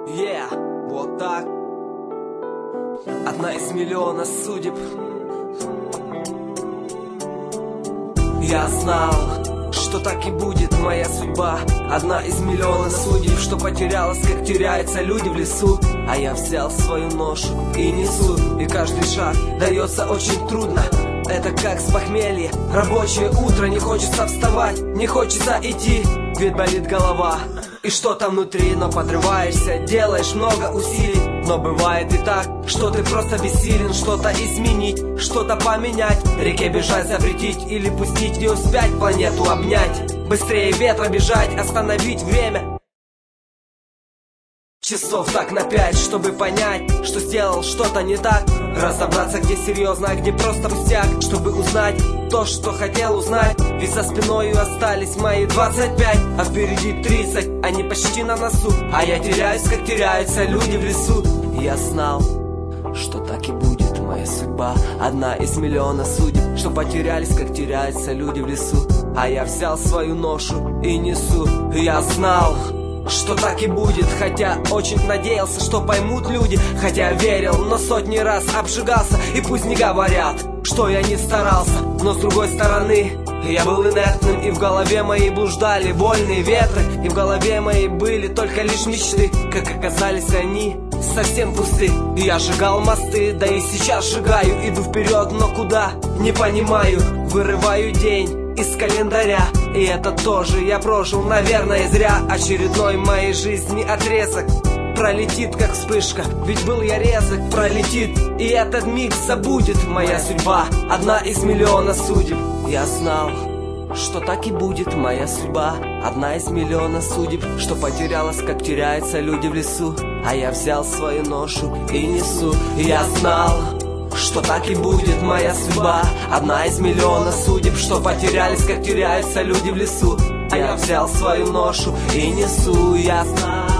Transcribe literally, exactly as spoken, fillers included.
Yeah, вот так. Одна из миллиона судеб. Я знал, что так и будет моя судьба. Одна из миллиона судеб, что потерялась, как теряются люди в лесу. А я взял свою ношу и несу. И каждый шаг дается очень трудно. Это как с похмелья, рабочее утро. Не хочется вставать, не хочется идти, ведь болит голова и что-то внутри. Но подрываешься, делаешь много усилий. Но бывает и так, что ты просто бессилен что-то изменить, что-то поменять. Реке бежать запретить или пустить, не успять планету обнять. Быстрее ветра бежать, остановить время. Часов так на пять, чтобы понять, что сделал что-то не так. Разобраться, где серьезно, а где просто пустяк. Чтобы узнать то, что хотел узнать. Ведь за спиною остались мои двадцать пять, а впереди тридцать, они почти на носу. А я теряюсь, как теряются люди в лесу. И я знал, что так и будет моя судьба. Одна из миллиона судеб, что потерялись, как теряются люди в лесу. А я взял свою ношу и несу. И я знал, что так и будет, хотя очень надеялся, что поймут люди. Хотя верил, но сотни раз обжигался. И пусть не говорят, что я не старался, но с другой стороны я был инертным, и в голове моей блуждали вольные ветры. И в голове моей были только лишь мечты, как оказались они совсем пусты. И я сжигал мосты, да и сейчас сжигаю. Иду вперед, но куда, не понимаю. Вырываю день из календаря, и это тоже я прожил, наверное, зря. Очередной моей жизни отрезок пролетит, как вспышка, ведь был я резок. Пролетит, и этот миг забудет. Моя судьба одна из миллиона судеб. Я знал, что так и будет моя судьба. Одна из миллиона судеб, что потерялась, как теряются люди в лесу. А я взял свою ношу и несу. Я знал, что так и будет моя судьба. Одна из миллиона судеб, что потерялись, как теряются люди в лесу. А я взял свою ношу и несу. Я знал.